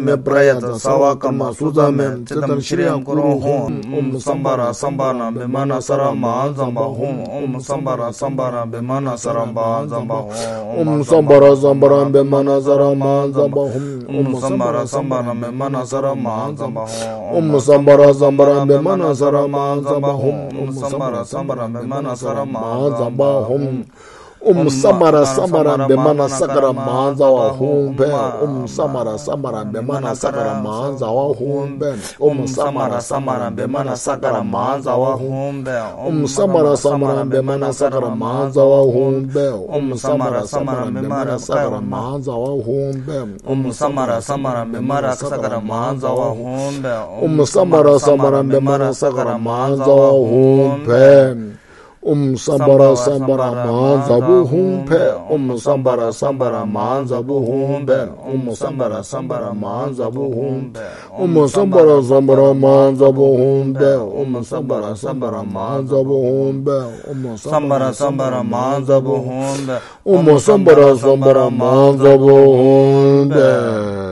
me prayata sawakama sudame chedam shriyam kuru hum sambara sambana bemana sarama zamba hum sambara sambara bemana saramba zamba hum sambara sambara bemana sarama zamba hum sambara sambara bemana sarama zamba hum sambara sambara bemana sarama zamba hum sambara sambara bemana sarama zamba hum samara samara bemana sakara manza wa humbe samara samara bemana sakara manza wa humbe samara samara bemana sakara manza wa humbe samara samara bemana sakara manza wa humbe samara samara bemana sakara manza wa humbe samara samara bemana sakara manza wa humbe samara samara bemana sakara manza wa humbe sambara sambara manza buhumpe sambara sambara manza buhumpe sambara sambara manza buhumpe sambara sambara manza buhumpe sambara sambara manza buhumpe sambara sambara manza buhumpe sambara sambara manza buhumpe